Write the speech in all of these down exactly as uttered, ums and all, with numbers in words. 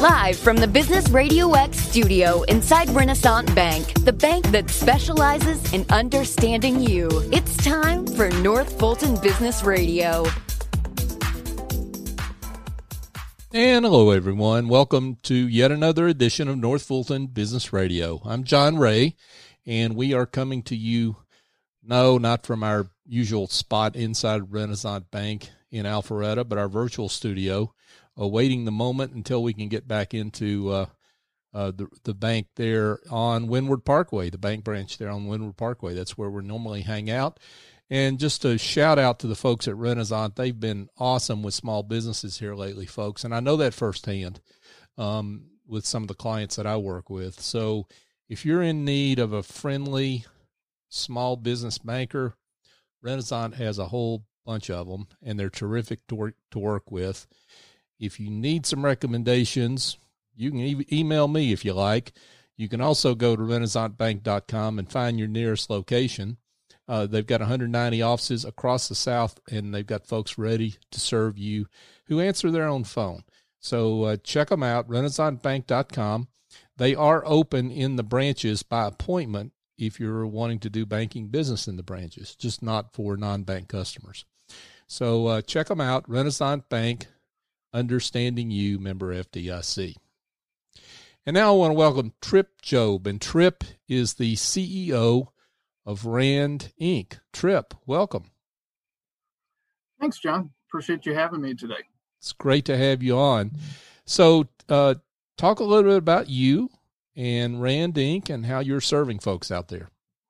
Live from the Business Radio X studio inside Renaissance Bank, the bank that specializes in understanding you. It's time for North Fulton Business Radio. And hello, everyone. Welcome to yet another edition of North Fulton Business Radio. I'm John Ray, and we are coming to you, no, not from our usual spot inside Renaissance Bank in Alpharetta, but our virtual studio, awaiting the moment until we can get back into uh, uh, the, the bank there on Windward Parkway, the bank branch there on Windward Parkway. That's where we normally hang out. And just a shout out to the folks at Renaissance. They've been awesome with small businesses here lately, folks. And I know that firsthand um, with some of the clients that I work with. So if you're in need of a friendly small business banker, Renaissance has a whole bunch of them, and they're terrific to work, to work with. If you need some recommendations, you can e- email me if you like. You can also go to renaissance bank dot com and find your nearest location. Uh, they've got one hundred ninety offices across the South, and they've got folks ready to serve you who answer their own phone. So uh, check them out, renaissance bank dot com. They are open in the branches by appointment if you're wanting to do banking business in the branches, just not for non-bank customers. So uh, check them out, Renaissance Bank, Understanding You, member F D I C. And now I want to welcome Trip Job, and Trip is the C E O of Rand Incorporated. Trip, welcome. Thanks, John. Appreciate you having me today. It's great to have you on. So uh, talk a little bit about you and Rand Incorporated and how you're serving folks out there.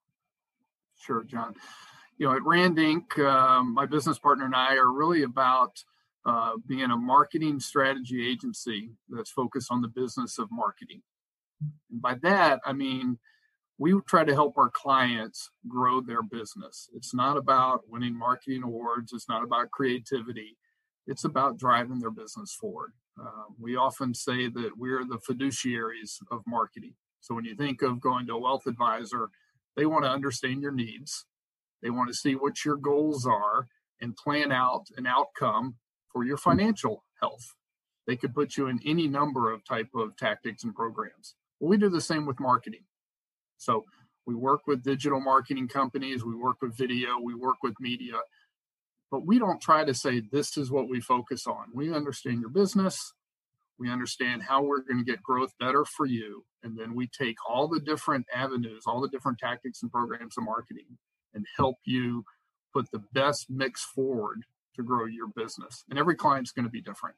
Sure, John. You know, at Rand Incorporated, um, my business partner and I are really about uh, being a marketing strategy agency that's focused on the business of marketing. And by that, I mean, we try to help our clients grow their business. It's not about winning marketing awards. It's not about creativity. It's about driving their business forward. Uh, we often say that we're the fiduciaries of marketing. So when you think of going to a wealth advisor, they want to understand your needs. They want to see what your goals are and plan out an outcome for your financial health. They could put you in any number of type of tactics and programs. Well, we do the same with marketing. So we work with digital marketing companies, we work with video, we work with media, but we don't try to say this is what we focus on. We understand your business. We understand how we're going to get growth better for you. And then we take all the different avenues, all the different tactics and programs of marketing and help you put the best mix forward to grow your business. And every client's going to be different.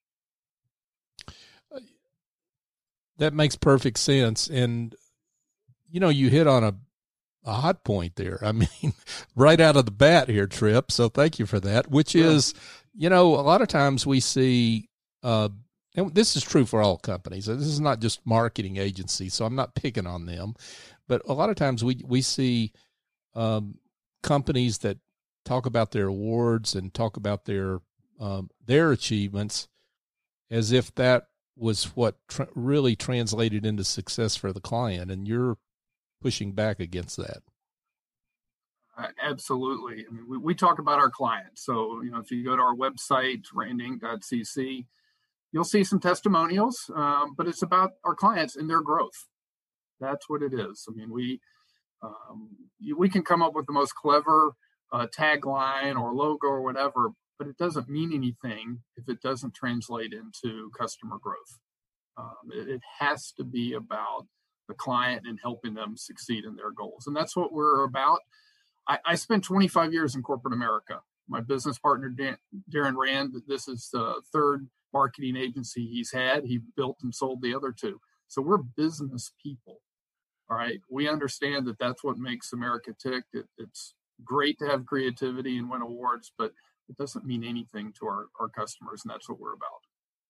That makes perfect sense. And, you know, you hit on a, a hot point there. I mean, right out of the bat here, Trip. So thank you for that, which yeah. is, you know, a lot of times we see, uh, and this is true for all companies. This is not just marketing agencies, so I'm not picking on them. But a lot of times we, we see um, companies that talk about their awards and talk about their um, their achievements as if that was what tr- really translated into success for the client, and you're pushing back against that. Uh, absolutely. I mean, we, we talk about our clients. So, you know, if you go to our website, rand inc dot c c, you'll see some testimonials, um, but it's about our clients and their growth. That's what it is. I mean, we um, you, we can come up with the most clever uh, tagline or logo or whatever, but it doesn't mean anything if it doesn't translate into customer growth. Um, it, it has to be about the client and helping them succeed in their goals. And that's what we're about. I, I spent twenty-five years in corporate America. My business partner, Dan, Darren Rand, this is the third marketing agency he's had. He built and sold the other two. So we're business people. All right. We understand that that's what makes America tick. It, it's great to have creativity and win awards, but it doesn't mean anything to our, our customers. And that's what we're about.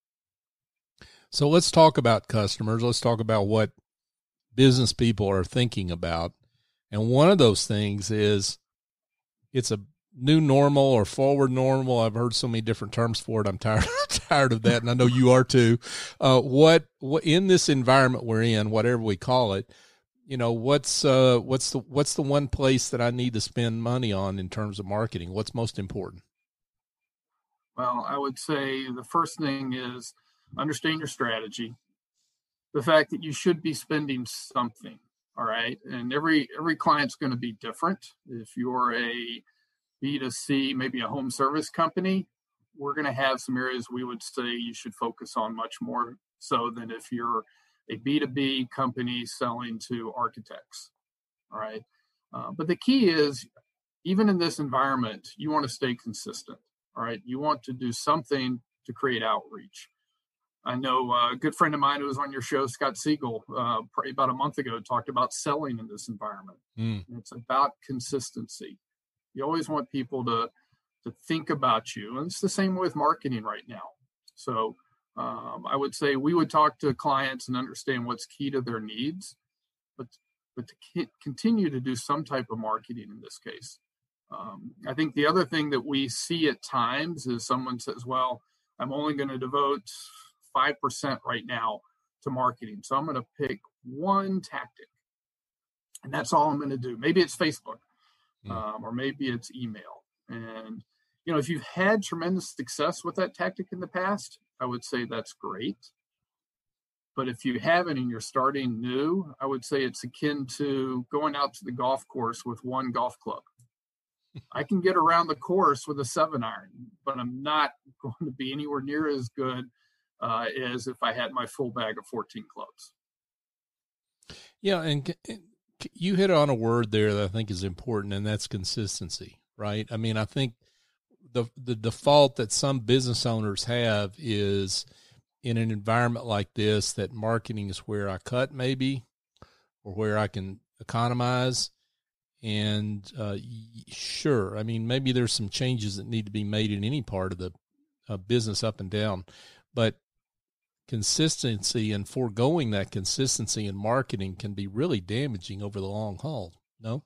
So let's talk about customers. Let's talk about what business people are thinking about. And one of those things is it's a new normal or forward normal. I've heard so many different terms for it. I'm tired, tired of that. And I know you are too. Uh, what, what in this environment we're in, whatever we call it, you know, what's, uh, what's the, what's the one place that I need to spend money on in terms of marketing? What's most important? Well, I would say the first thing is understand your strategy, the fact that you should be spending something. All right. And every every client's going to be different. If you're a B two C, maybe a home service company, we're going to have some areas we would say you should focus on much more so than if you're a B two B company selling to architects. All right. Uh, but the key is, even in this environment, you want to stay consistent. All right. You want to do something to create outreach. I know a good friend of mine who was on your show, Scott Siegel, uh, probably about a month ago, talked about selling in this environment. Mm. It's about consistency. You always want people to, to think about you. And it's the same with marketing right now. So um, I would say we would talk to clients and understand what's key to their needs, but, but to continue to do some type of marketing in this case. Um, I think the other thing that we see at times is someone says, well, I'm only going to devote five percent right now to marketing. So I'm going to pick one tactic and that's all I'm going to do. Maybe it's Facebook mm. um, or maybe it's email. And, you know, if you've had tremendous success with that tactic in the past, I would say that's great. But if you haven't and you're starting new, I would say it's akin to going out to the golf course with one golf club. I can get around the course with a seven iron, but I'm not going to be anywhere near as good Uh, as if I had my full bag of fourteen clubs. Yeah, and you hit on a word there that I think is important, and that's consistency, right? I mean, I think the the default that some business owners have is in an environment like this that marketing is where I cut maybe or where I can economize. And uh, sure, I mean, maybe there's some changes that need to be made in any part of the uh, business up and down, but consistency and foregoing that consistency in marketing can be really damaging over the long haul. No?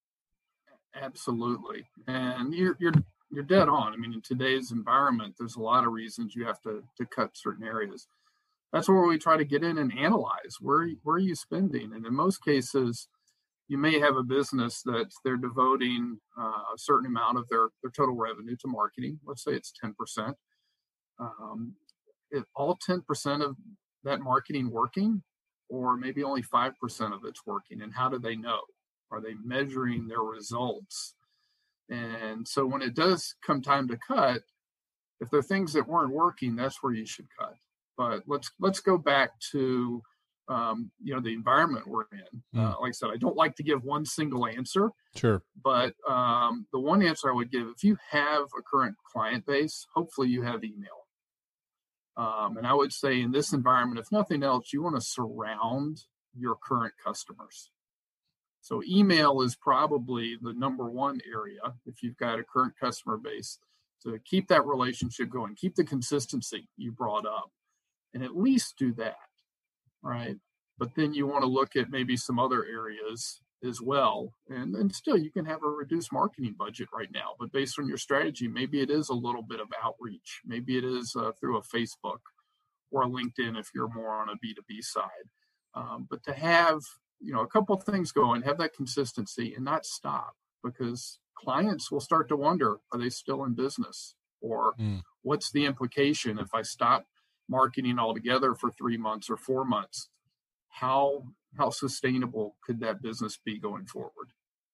Absolutely. And you're, you're, you're dead on. I mean, in today's environment, there's a lot of reasons you have to, to cut certain areas. That's where we try to get in and analyze where, where are you spending? And in most cases, you may have a business that they're devoting uh, a certain amount of their, their total revenue to marketing. Let's say it's ten percent. Um, Is all ten percent of that marketing working, or maybe only five percent of it's working? And how do they know? Are they measuring their results? And so when it does come time to cut, if there are things that weren't working, that's where you should cut. But let's let's go back to um, you know, the environment we're in. Mm. Uh, like I said, I don't like to give one single answer. Sure. But um, the one answer I would give, if you have a current client base, hopefully you have email. Um, and I would say in this environment, if nothing else, you want to surround your current customers. So email is probably the number one area if you've got a current customer base to keep that relationship going, keep the consistency you brought up, and at least do that, right? But then you want to look at maybe some other areas as well. And then still you can have a reduced marketing budget right now, but based on your strategy, maybe it is a little bit of outreach. Maybe it is uh, through a Facebook or a LinkedIn if you're more on a B two B side. Um, but to have, you know, a couple of things going, have that consistency and not stop, because clients will start to wonder, are they still in business? Or mm. what's the implication if I stop marketing altogether for three months or four months? How how sustainable could that business be going forward?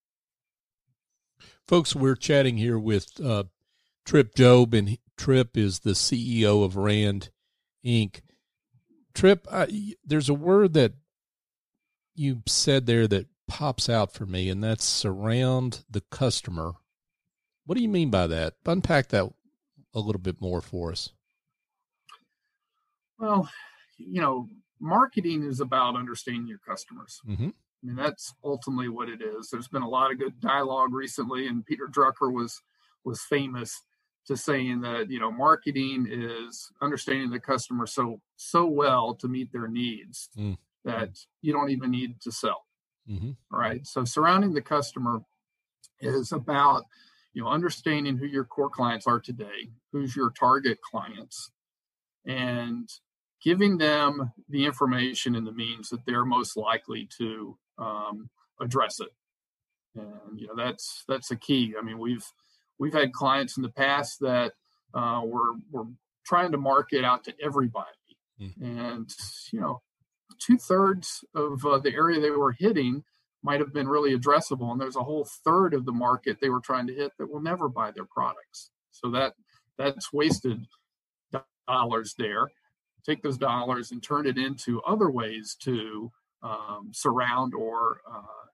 Folks, we're chatting here with uh, Trip Jobe, and Trip is the C E O of Rand Incorporated. Trip, I, there's a word that you said there that pops out for me, and that's surround the customer. What do you mean by that? Unpack that a little bit more for us. Well, you know, marketing is about understanding your customers. Mm-hmm. I mean, that's ultimately what it is. There's been a lot of good dialogue recently, and Peter Drucker was was famous to saying that, you know, marketing is understanding the customer so so well to meet their needs mm. that you don't even need to sell. Mm-hmm. All right. So surrounding the customer is about, you know, understanding who your core clients are today, who's your target clients, and giving them the information and the means that they're most likely to um, address it. And, you know, that's, that's a key. I mean, we've, we've had clients in the past that uh, were, were trying to market out to everybody. Mm. And, you know, two thirds of uh, the area they were hitting might have been really addressable. And there's a whole third of the market they were trying to hit that will never buy their products. So that that's wasted dollars there. Take those dollars and turn it into other ways to um, surround or uh,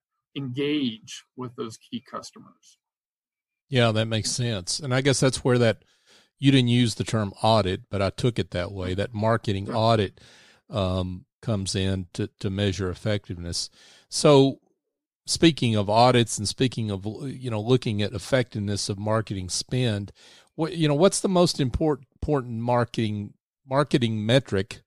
engage with those key customers. Yeah, that makes sense. And I guess that's where that, you didn't use the term audit, but I took it that way, that marketing yeah. audit um, comes in to, to measure effectiveness. So speaking of audits and speaking of, you know, looking at effectiveness of marketing spend, what, you know, what's the most important, important marketing marketing metric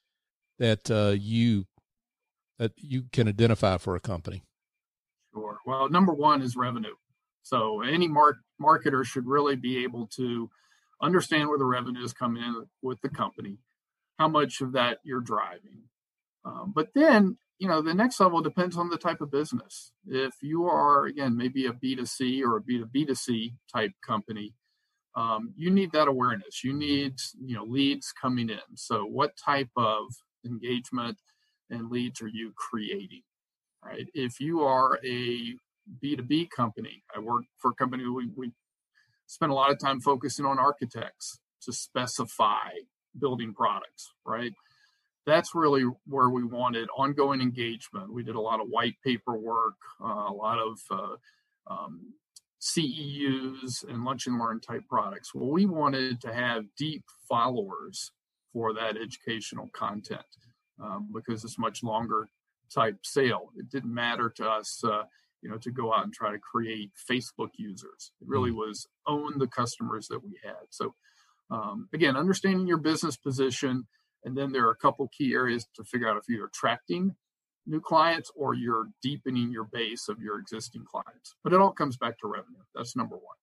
that uh, you that you can identify for a company? Sure. Well, number one is revenue. So any mar- marketer should really be able to understand where the revenue is coming in with the company, how much of that you're driving. Um, but then, you know, the next level depends on the type of business. If you are, again, maybe a B two C or a B two B two C type company, Um, you need that awareness. You need, you know, leads coming in. So what type of engagement and leads are you creating, right? If you are a B two B company, I work for a company, we, we spend a lot of time focusing on architects to specify building products, right? That's really where we wanted ongoing engagement. We did a lot of white paper work, uh, a lot of uh, um, C E Us and lunch and learn type products. Well, we wanted to have deep followers for that educational content um, because it's much longer type sale. It didn't matter to us, uh, you know, to go out and try to create Facebook users. It really was own the customers that we had. So um, again, understanding your business position, and then there are a couple key areas to figure out if you're attracting new clients or you're deepening your base of your existing clients. But it all comes back to revenue. That's number one.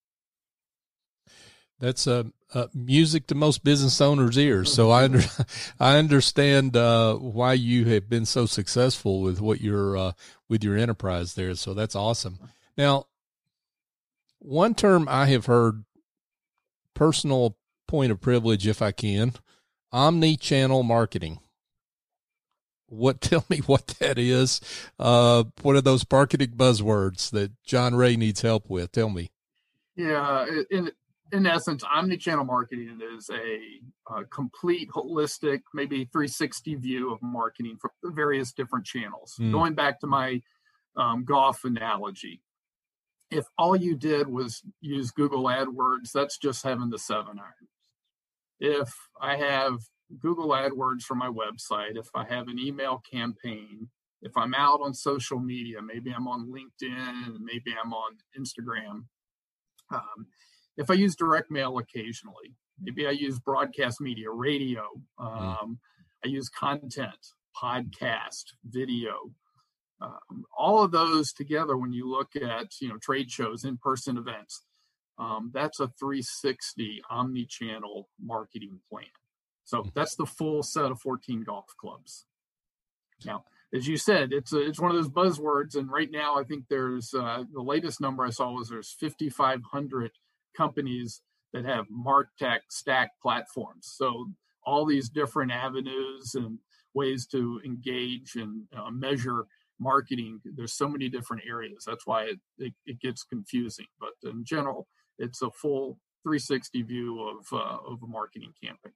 That's uh, uh, music to most business owners' ears. So I under, I understand uh, why you have been so successful with what your uh, with your enterprise there. So that's awesome. Now, one term I have heard, personal point of privilege, if I can, omni-channel marketing. What, tell me what that is. Uh, what are those marketing buzzwords that John Ray needs help with? Tell me. Yeah. In, in essence, omni-channel marketing is a, a complete holistic, maybe three sixty view of marketing for various different channels. Mm. Going back to my um, golf analogy, if all you did was use Google AdWords, that's just having the seven iron. If I have Google AdWords for my website, if I have an email campaign, if I'm out on social media, maybe I'm on LinkedIn, maybe I'm on Instagram. Um, if I use direct mail occasionally, maybe I use broadcast media, radio. Um, mm. I use content, podcast, video. Um, all of those together, when you look at, you know, trade shows, in-person events, um, that's a three sixty omni-channel marketing plan. So that's the full set of fourteen golf clubs. Now, as you said, it's a, it's one of those buzzwords. And right now, I think there's uh, the latest number I saw was there's fifty-five hundred companies that have MarTech stack platforms. So all these different avenues and ways to engage and uh, measure marketing. There's so many different areas. That's why it, it, it gets confusing. But in general, it's a full three sixty view of uh, of a marketing campaign.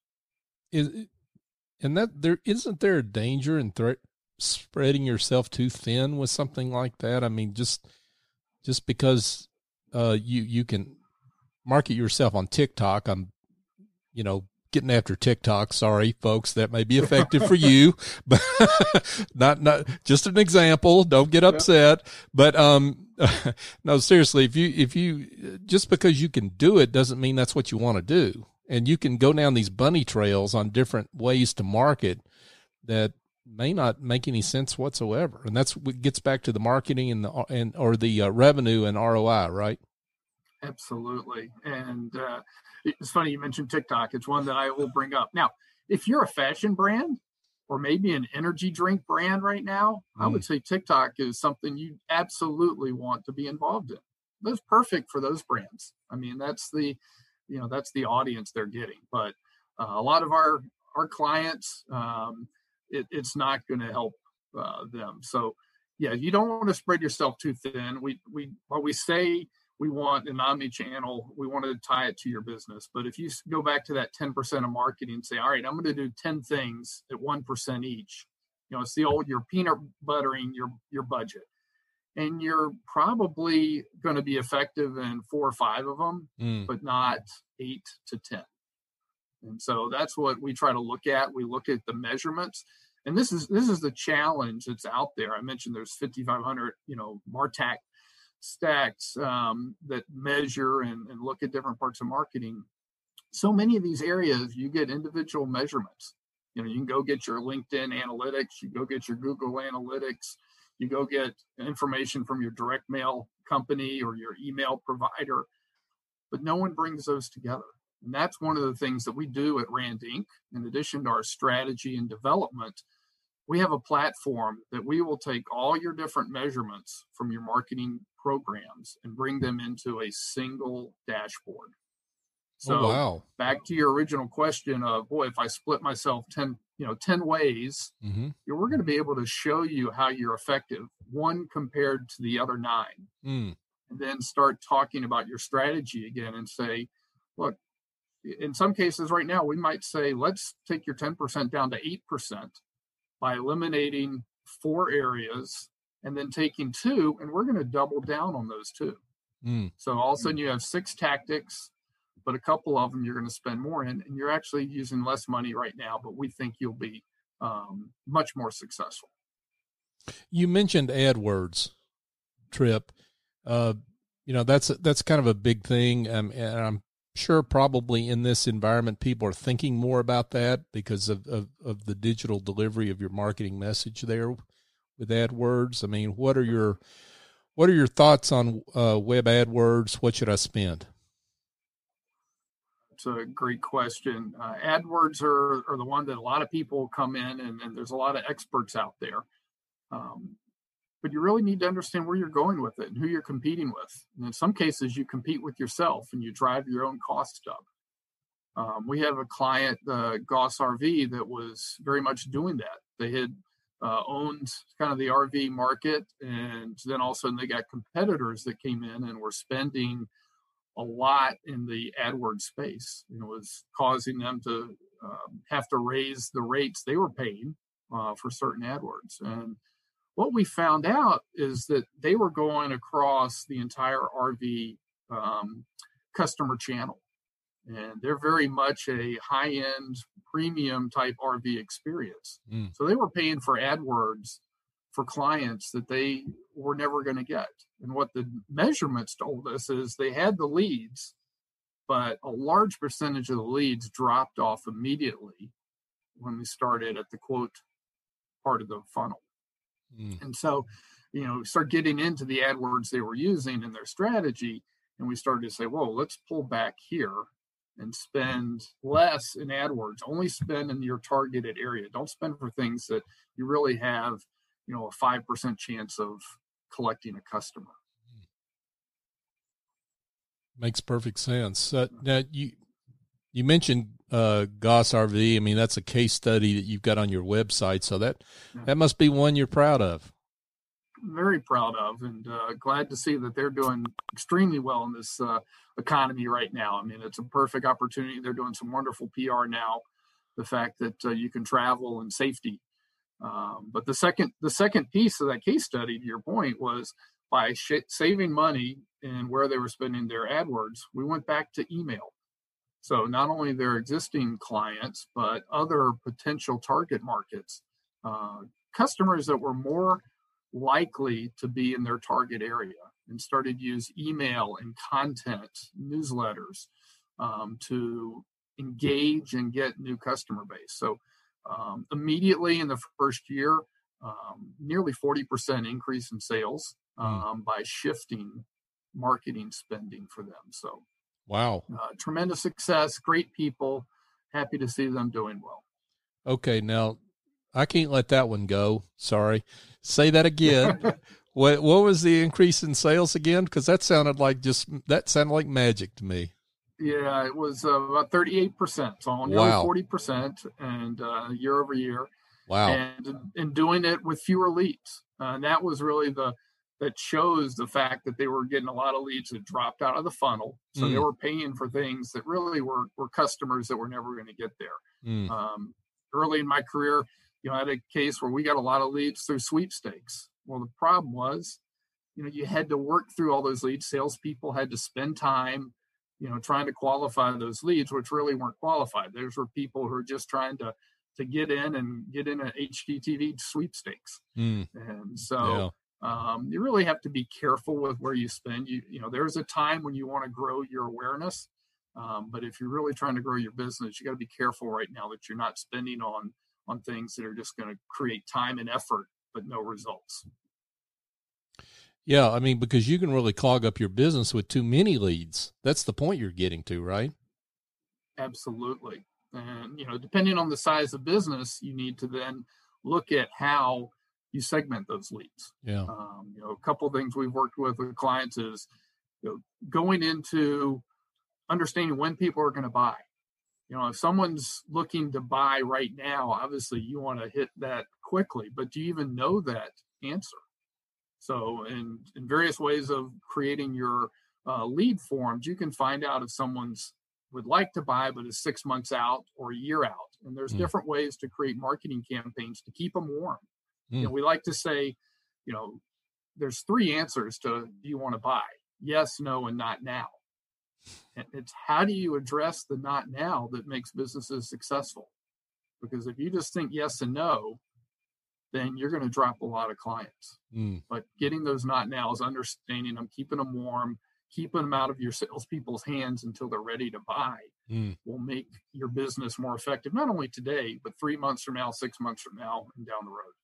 Is and that there isn't there a danger in threat spreading yourself too thin with something like that? I mean, just just because uh, you you can market yourself on TikTok, I'm you know getting after TikTok. Sorry, folks, that may be effective for you, but not not just an example. Don't get upset. Yeah. But um, no, seriously, if you if you just because you can do it doesn't mean that's what you want to do. And you can go down these bunny trails on different ways to market that may not make any sense whatsoever. And that's what gets back to the marketing and the and or the uh, revenue and R O I, right? Absolutely. And uh, it's funny you mentioned TikTok. It's one that I will bring up. Now, if you're a fashion brand or maybe an energy drink brand right now, mm. I would say TikTok is something you absolutely want to be involved in. That's perfect for those brands. I mean, that's the you know, that's the audience they're getting. But uh, a lot of our, our clients, um, it, it's not going to help uh, them. So, yeah, you don't want to spread yourself too thin. We we while we say we want an omni-channel, we want to tie it to your business. But if you go back to that ten percent of marketing and say, all right, I'm going to do ten things at one percent each. You know, it's the old, you're peanut buttering your your budget. And you're probably going to be effective in four or five of them, mm. but not eight to ten. And so that's what we try to look at. We look at the measurements, and this is this is the challenge that's out there. I mentioned there's fifty-five hundred, you know, MarTech stacks um, that measure and, and look at different parts of marketing. So many of these areas, you get individual measurements. You know, you can go get your LinkedIn analytics, you go get your Google Analytics. You go get information from your direct mail company or your email provider, but no one brings those together. And that's one of the things that we do at Rand Incorporated. In addition to our strategy and development, we have a platform that we will take all your different measurements from your marketing programs and bring them into a single dashboard. So oh, wow. Back to your original question of, boy, if I split myself ten, you know, ten ways, mm-hmm. we're going to be able to show you how you're effective, one compared to the other nine. Mm. And then start talking about your strategy again and say, look, in some cases right now, we might say, let's take your ten percent down to eight percent by eliminating four areas and then taking two, and we're going to double down on those two. Mm. So all of a sudden you have six tactics, but a couple of them you're going to spend more in, and you're actually using less money right now, but we think you'll be um, much more successful. You mentioned AdWords, Trip. Uh, you know, that's, that's kind of a big thing. Um, and I'm sure probably in this environment, people are thinking more about that because of, of, of the digital delivery of your marketing message there with AdWords. I mean, what are your, what are your thoughts on uh, web AdWords? What should I spend? It's a great question. Uh, AdWords are, are the one that a lot of people come in, and, and there's a lot of experts out there. Um, but you really need to understand where you're going with it and who you're competing with. And in some cases, you compete with yourself and you drive your own costs up. Um, we have a client, uh, Goss R V, that was very much doing that. They had uh, owned kind of the R V market, and then all of a sudden they got competitors that came in and were spending a lot in the AdWords space. You know, it was causing them to um, have to raise the rates they were paying uh, for certain AdWords. And what we found out is that they were going across the entire R V um, customer channel. And they're very much a high-end premium type R V experience. Mm. So they were paying for AdWords for clients that they were never going to get. And what the measurements told us is they had the leads, but a large percentage of the leads dropped off immediately when we started at the quote part of the funnel. Mm. And so, you know, we start getting into the AdWords they were using in their strategy, and we started to say, whoa, let's pull back here and spend less in AdWords. Only spend in your targeted area. Don't spend for things that you really have, you know, a five percent chance of collecting a customer. Makes perfect sense. Uh, now you, you mentioned uh, Goss R V. I mean, that's a case study that you've got on your website. So that, yeah. that must be one you're proud of. Very proud of, and uh, glad to see that they're doing extremely well in this uh, economy right now. I mean, it's a perfect opportunity. They're doing some wonderful P R now. The fact that uh, you can travel and safety. Um, but the second, the second piece of that case study, to your point, was by sh- saving money in where they were spending their AdWords, we went back to email. So not only their existing clients, but other potential target markets, uh, customers that were more likely to be in their target area, and started to use email and content, newsletters, um, to engage and get new customer base. So um, immediately in the first year, um, nearly forty percent increase in sales um, mm. by shifting marketing spending for them. So wow, uh, tremendous success, great people, happy to see them doing well. Okay, now I can't let that one go. Sorry. Say that again. What what was the increase in sales again? Because that sounded like just that sounded like magic to me. Yeah, it was uh, about thirty-eight percent, so on Wow. forty percent, and uh, year over year. Wow. And in doing it with fewer leads. Uh, and that was really the, that shows the fact that they were getting a lot of leads that dropped out of the funnel. So Mm. they were paying for things that really were, were customers that were never going to get there. Mm. Um, early in my career, you know, I had a case where we got a lot of leads through sweepstakes. Well, the problem was, you know, you had to work through all those leads. Salespeople had to spend time, you know, trying to qualify those leads, which really weren't qualified. Those were people who were just trying to, to get in and get in an H G T V sweepstakes. Mm. And so yeah. um, you really have to be careful with where you spend. You, you know, there's a time when you want to grow your awareness. Um, but if you're really trying to grow your business, you got to be careful right now that you're not spending on, on things that are just going to create time and effort, but no results. Yeah. I mean, because you can really clog up your business with too many leads. That's the point you're getting to, right? Absolutely. And, you know, depending on the size of business, you need to then look at how you segment those leads. Yeah. Um, you know, a couple of things we've worked with with clients is, you know, going into understanding when people are going to buy. You know, if someone's looking to buy right now, obviously you want to hit that quickly, but do you even know that answer? So in, in various ways of creating your uh, lead forms, you can find out if someone's would like to buy, but is six months out or a year out. And there's mm. different ways to create marketing campaigns to keep them warm. Mm. You know, we like to say, you know, there's three answers to, do you want to buy? Yes, no, and not now. And it's how do you address the not now that makes businesses successful? Because if you just think yes and no, then you're going to drop a lot of clients. Mm. But getting those not nows, understanding them, keeping them warm, keeping them out of your salespeople's hands until they're ready to buy mm. will make your business more effective, not only today, but three months from now, six months from now, and down the road.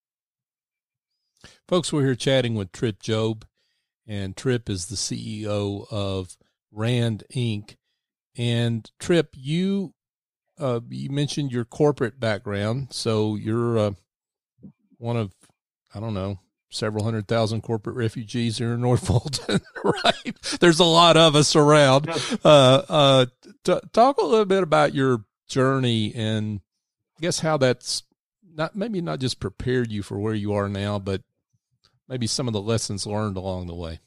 Folks, we're here chatting with Trip Jobe, and Trip is the C E O of Rand Incorporated. And Trip, you uh, you mentioned your corporate background, so you're uh, one of, I don't know, several hundred thousand corporate refugees here in North Fulton, right? There's a lot of us around. Uh, uh, t- talk a little bit about your journey and I guess how that's not, maybe not just prepared you for where you are now, but maybe some of the lessons learned along the way.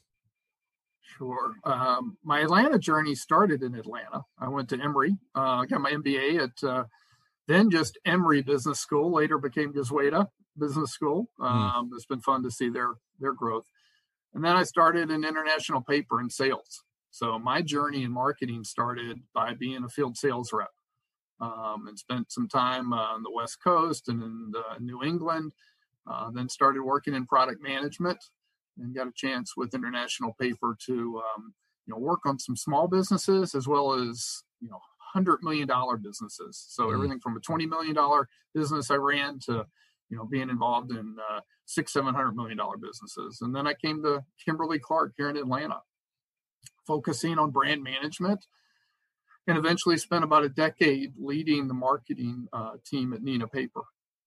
Sure. Um, my Atlanta journey started in Atlanta. I went to Emory, uh, got my M B A at uh, then just Emory Business School, later became Goizueta Business School. Um, mm. It's been fun to see their their growth. And then I started in international paper and sales. So my journey in marketing started by being a field sales rep um, and spent some time uh, on the West Coast and in uh, New England. Uh, then started working in product management and got a chance with international paper to um, you know work on some small businesses as well as you know one hundred million dollars businesses. So mm. everything from a twenty million dollars business I ran to you know, being involved in uh, six, seven hundred million dollar businesses. And then I came to Kimberly Clark here in Atlanta, focusing on brand management, and eventually spent about a decade leading the marketing uh, team at Neenah Paper.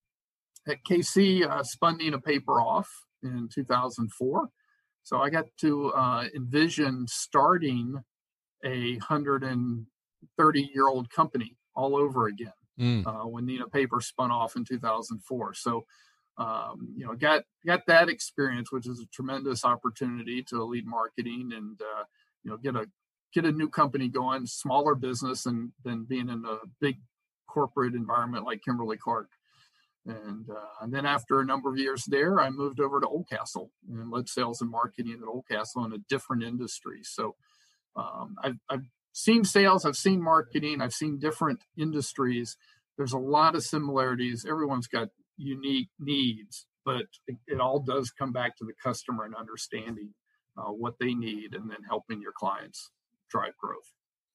At K C, uh, spun Neenah Paper off in two thousand four. So I got to uh, envision starting a one hundred thirty year old company all over again. Mm. Uh, when Neenah Paper spun off in two thousand four. So, um, you know, got got that experience, which is a tremendous opportunity to lead marketing and, uh, you know, get a get a new company going, smaller business and than being in a big corporate environment like Kimberly Clark. And, uh, and then after a number of years there, I moved over to Oldcastle and led sales and marketing at Oldcastle in a different industry. So um, I've, I've seen sales, I've seen marketing, I've seen different industries. There's a lot of similarities. Everyone's got unique needs, but it, it all does come back to the customer and understanding uh, what they need and then helping your clients drive growth.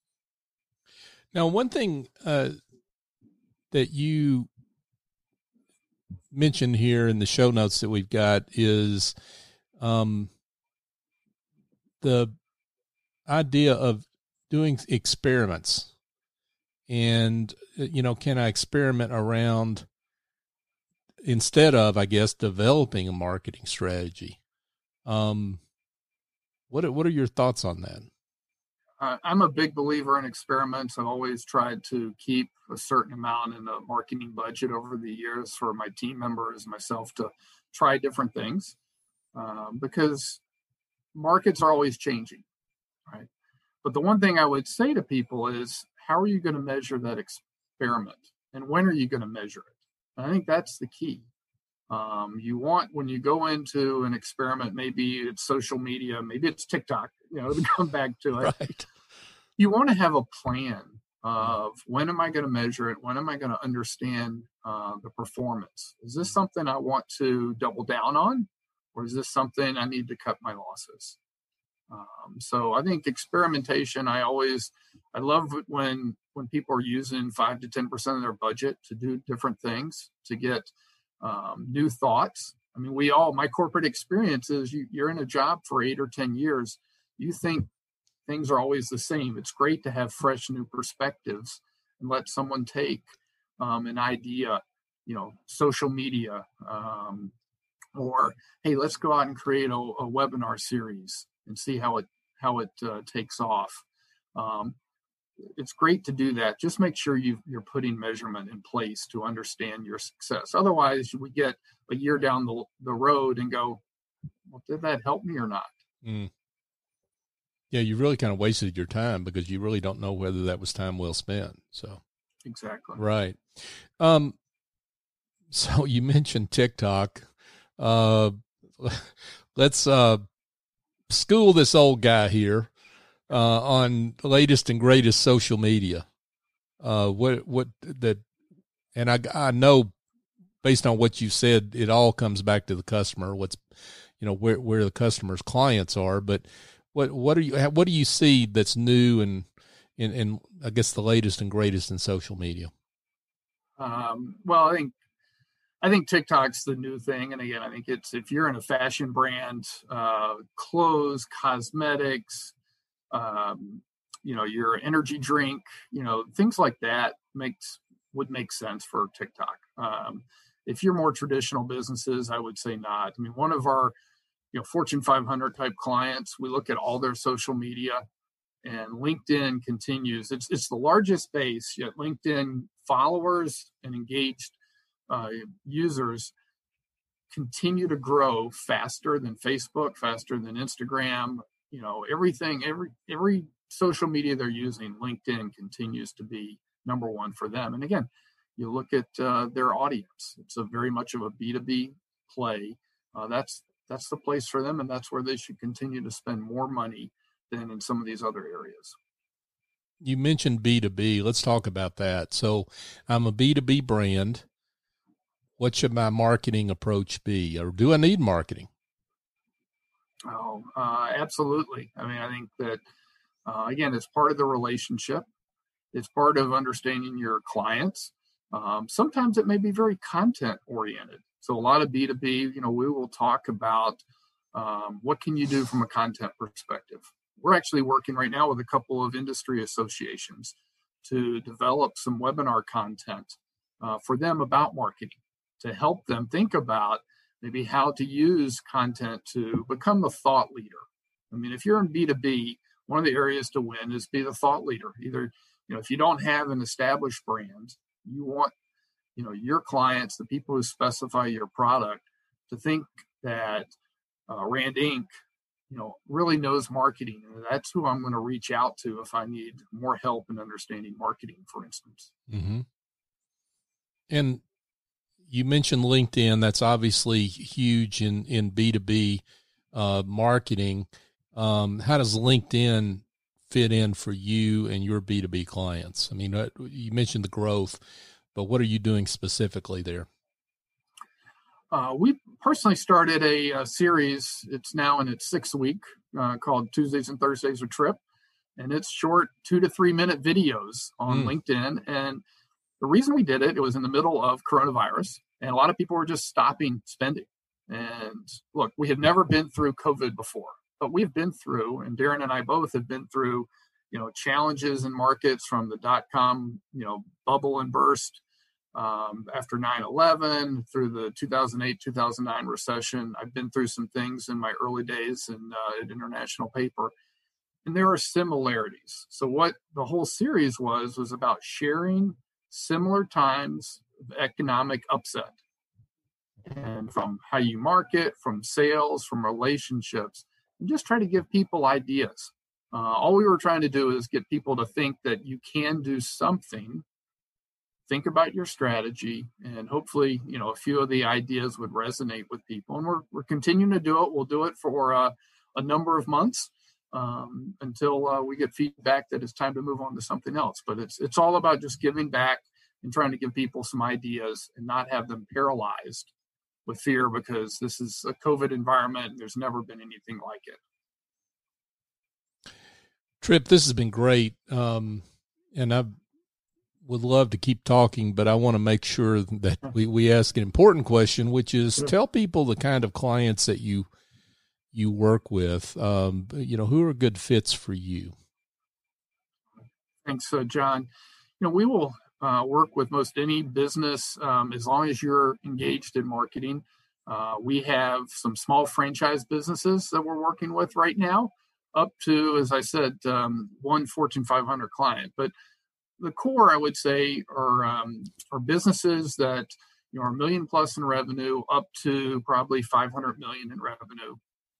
Now, one thing uh, that you mentioned here in the show notes that we've got is um, the idea of doing experiments. And, you know, can I experiment around instead of, I guess, developing a marketing strategy? Um, what, what are your thoughts on that? uh, I'm a big believer in experiments. I've always tried to keep a certain amount in the marketing budget over the years for my team members, myself, to try different things, um, because markets are always changing, right? But the one thing I would say to people is, how are you going to measure that experiment? And when are you going to measure it? And I think that's the key. Um, you want, when you go into an experiment, maybe it's social media, maybe it's TikTok, you know, to come back to it. Right. You want to have a plan of, when am I going to measure it? When am I going to understand uh, the performance? Is this something I want to double down on? Or is this something I need to cut my losses? Um, so I think experimentation, I always, I love it when, when people are using five to ten percent of their budget to do different things, to get um, new thoughts. I mean, we all, my corporate experience is you, you're in a job for eight or ten years. You think things are always the same. It's great to have fresh new perspectives and let someone take um, an idea, you know, social media, um, or, hey, let's go out and create a, a webinar series and see how it how it uh, takes off. Um, it's great to do that. Just make sure you, you're putting measurement in place to understand your success. Otherwise, we get a year down the, the road and go, well, did that help me or not? Mm. Yeah, you really kind of wasted your time because you really don't know whether that was time well spent. So exactly. Right. Um, so you mentioned TikTok. Uh, let's uh, school this old guy here uh, on the latest and greatest social media. Uh, what what that, and I I know based on what you said, it all comes back to the customer. What's, you know, where where the customer's clients are, but what what are you what do you see that's new and in and I guess the latest and greatest in social media? Um, well, I think. I think TikTok's the new thing. And again, I think it's, if you're in a fashion brand, uh, clothes, cosmetics, um, you know, your energy drink, you know, things like that makes, would make sense for TikTok. Um, if you're more traditional businesses, I would say not. I mean, one of our, you know, Fortune five hundred type clients, we look at all their social media, and LinkedIn continues. It's, it's the largest base, yet LinkedIn followers and engaged Uh, users continue to grow faster than Facebook, faster than Instagram. You know, everything, every every social media they're using, LinkedIn continues to be number one for them. And again, you look at uh, their audience; it's a very much of a B two B play. Uh, that's that's the place for them, and that's where they should continue to spend more money than in some of these other areas. You mentioned B two B. Let's talk about that. So, I'm a B two B brand. What should my marketing approach be, or do I need marketing? Oh, uh, absolutely. I mean, I think that, uh, again, it's part of the relationship. It's part of understanding your clients. Um, sometimes it may be very content oriented. So a lot of B two B, you know, we will talk about um, what can you do from a content perspective. We're actually working right now with a couple of industry associations to develop some webinar content uh, for them about marketing, to help them think about maybe how to use content to become the thought leader. I mean, if you're in B two B, one of the areas to win is be the thought leader. Either, you know, if you don't have an established brand, you want, you know, your clients, the people who specify your product, to think that uh, Rand Incorporated, you know, really knows marketing. And that's who I'm going to reach out to if I need more help in understanding marketing, for instance. Mm-hmm. And you mentioned LinkedIn. That's obviously huge in, in B two B uh, marketing. Um, how does LinkedIn fit in for you and your B two B clients? I mean, uh, you mentioned the growth, but what are you doing specifically there? Uh, we personally started a, a series. It's now in its sixth week uh, called Tuesdays and Thursdays with Trip. And it's short two to three minute videos on mm. LinkedIn. And the reason we did it, it was in the middle of coronavirus, and a lot of people were just stopping spending. And look, we have never been through COVID before, but we've been through, and Darren and I both have been through, you know, challenges in markets from the dot-com, you know, bubble and burst um, after nine eleven through the two thousand eight, two thousand nine recession. I've been through some things in my early days in uh, at International Paper. and there are similarities. So what the whole series was, was about sharing similar times of economic upset. And from how you market, from sales, from relationships, and just try to give people ideas. Uh, all we were trying to do is get people to think that you can do something. Think about your strategy, and hopefully, you know, a few of the ideas would resonate with people. And we're we're continuing to do it. We'll do it for uh, a number of months um, until uh, we get feedback that it's time to move on to something else. But it's it's all about just giving back and trying to give people some ideas and not have them paralyzed with fear, because this is a COVID environment and there's never been anything like it. Tripp, this has been great. Um, and I would love to keep talking, but I want to make sure that we, we ask an important question, which is tell people the kind of clients that you, you work with, um, you know, who are good fits for you. Thanks, uh, John. You know, we will uh, work with most any business um, as long as you're engaged in marketing. Uh, we have some small franchise businesses that we're working with right now, up to, as I said, um, one Fortune five hundred client. But the core, I would say, are um, are businesses that, you know, are a million plus in revenue, up to probably five hundred million in revenue,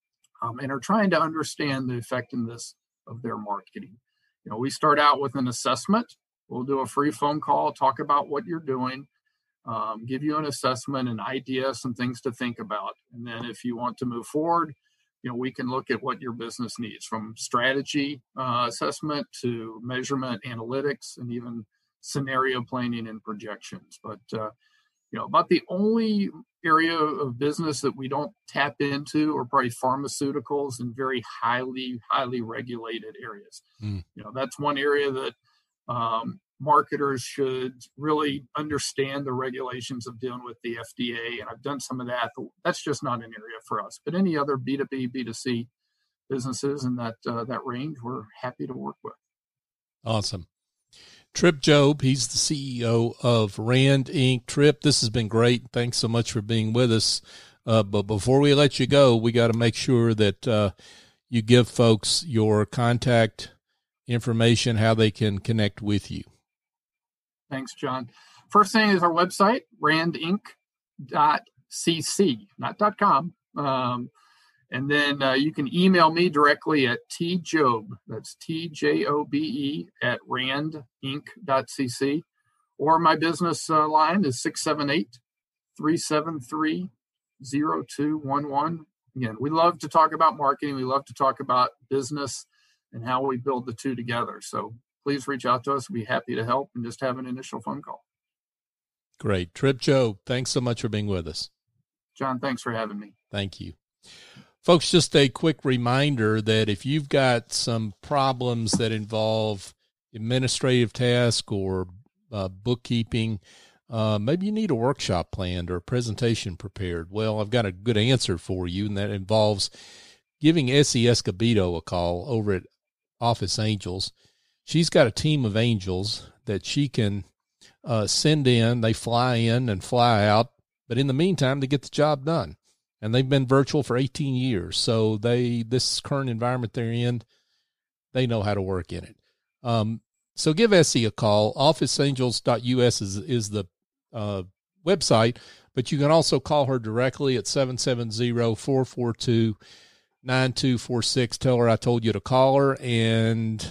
um, and are trying to understand the effectiveness of their marketing. You know, we start out with an assessment. We'll do a free phone call, talk about what you're doing, um, give you an assessment, an idea, some things to think about, and then if you want to move forward, you know, we can look at what your business needs, from strategy uh, assessment to measurement, analytics, and even scenario planning and projections. But, uh, you know, about the only area of business that we don't tap into are probably pharmaceuticals and very highly, highly regulated areas. Mm. You know, that's one area that um, marketers should really understand the regulations of dealing with the F D A. And I've done some of that. But that's just not an area for us. But any other B two B, B two C businesses in that uh, that range, we're happy to work with. Awesome. Tripp Job, he's the C E O of Rand Incorporated. Tripp, this has been great. Thanks so much for being with us. Uh, but before we let you go, we got to make sure that uh, you give folks your contact information, how they can connect with you. Thanks, John. First thing is our website, rand inc dot c c, not .com. Um, and then uh, you can email me directly at tjobe, that's T J O B E, at rand inc dot c c. Or my business uh, line is six seven eight, three seven three, zero two one one. Again, we love to talk about marketing. We love to talk about business and how we build the two together. So please reach out to us. We'll be happy to help and just have an initial phone call. Great. Tripp Job, thanks so much for being with us. John, thanks for having me. Thank you. Folks, just a quick reminder that if you've got some problems that involve administrative tasks or uh, bookkeeping, uh, maybe you need a workshop planned or a presentation prepared. Well, I've got a good answer for you, and that involves giving Essie Escobedo a call over at Office Angels. She's got a team of angels that she can uh, send in. They fly in and fly out, but in the meantime, they get the job done. And they've been virtual for eighteen years. So they, this current environment they're in, they know how to work in it. Um, so give Essie a call. office angels dot U S is, is the uh, website, but you can also call her directly at seven seven zero, four four two, nine two four six. Tell her I told you to call her. And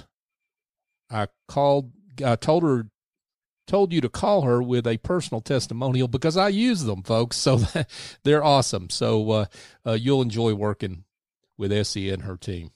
I called, I told her, told you to call her with a personal testimonial because I use them, folks. So they're awesome. So uh, uh, you'll enjoy working with Essie and her team.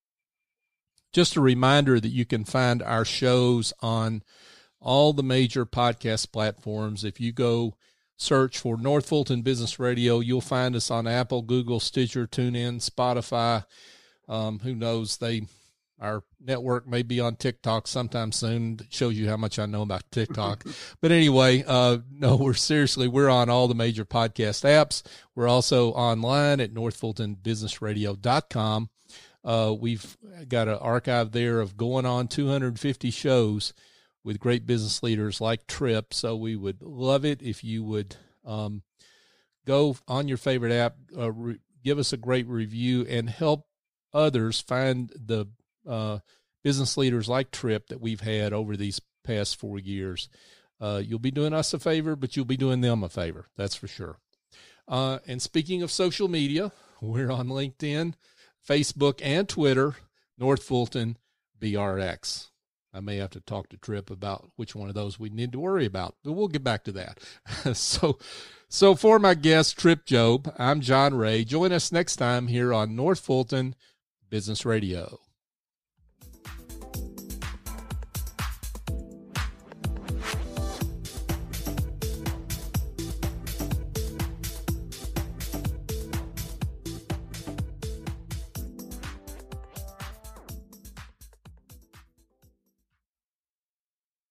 Just a reminder that you can find our shows on all the major podcast platforms. If you go search for North Fulton Business Radio, you'll find us on Apple, Google, Stitcher, TuneIn, Spotify. Um, who knows? They Our network may be on TikTok sometime soon. It shows you how much I know about TikTok. But anyway, uh, no, we're seriously, we're on all the major podcast apps. We're also online at north fulton business radio dot com. Uh, we've got an archive there of going on two hundred fifty shows with great business leaders like Tripp. So we would love it if you would um, go on your favorite app, uh, re- give us a great review, and help others find the uh, business leaders like Tripp that we've had over these past four years. Uh, you'll be doing us a favor, but you'll be doing them a favor. That's for sure. Uh, and speaking of social media, we're on LinkedIn, Facebook, and Twitter, North Fulton B R X. I may have to talk to Tripp about which one of those we need to worry about, but we'll get back to that. so, so for my guest, Tripp Job, I'm John Ray. Join us next time here on North Fulton Business Radio.